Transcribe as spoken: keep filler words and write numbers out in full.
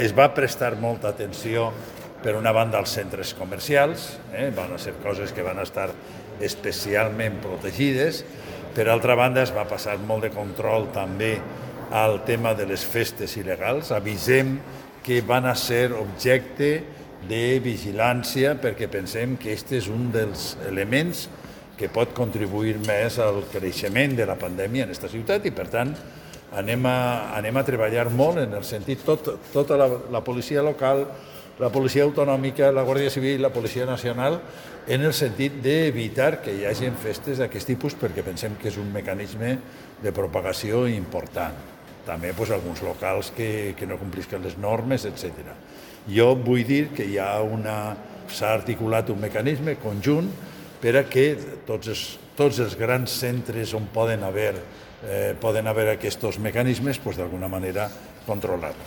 Es va prestar molta atenció, per una banda, als centres comercials, eh? van ser coses que van estar especialment protegides. Per altra banda, es va passar molt de control també al tema de les festes il·legals. Avisem que van a ser objecte de vigilància perquè pensem que aquest és un dels elements que pot contribuir més al creixement de la pandèmia en aquesta ciutat i, per tant, anem a, anem a treballar molt en el sentit, tot, tota la, la policia local, la policia autonòmica, la Guàrdia Civil, la Policia Nacional, en el sentit d'evitar que hi hagi festes d'aquest tipus perquè pensem que és un mecanisme de propagació important. També doncs, alguns locals que, que no complisquen les normes, etcètera. Jo vull dir que hi ha una... s'ha articulat un mecanisme conjunt per a que tots els, tots els grans centres on poden haver, eh, poden haver aquests mecanismes, doncs, d'alguna manera controlar-los.